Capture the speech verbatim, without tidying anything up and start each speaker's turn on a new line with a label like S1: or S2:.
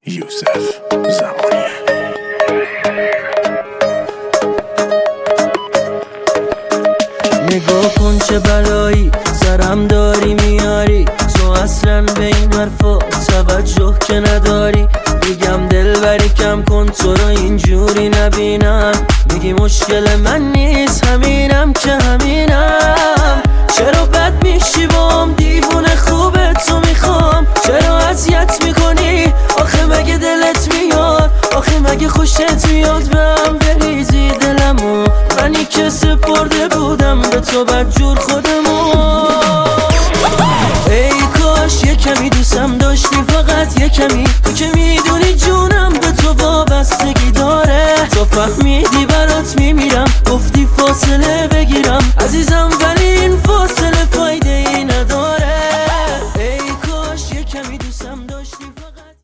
S1: یوسف زمانیه.
S2: نگاه کن چه بلایی سرم داری میاری، تو اصلا به این حرفا توجه که نداری. میگم دلبری کم کن تو رو اینجوری نبینم، میگی مشکل من نیست همینم که همینم. چرا بد میشی بام دیوونه خوبه تو میخوام، چرا اذیت میکنی آخه مگه دلت میاد، آخه مگه خوشت میاد به هم بریزی دلمو، منی که سپرده بودم به تو بدجور خودمو. ای کاش یه کمی دوستم داشتی، فقط یه کمی، تو که میدونی جونم به تو وابستگی داره. تو فهمیدی برات میمیرم، گفتی فاصله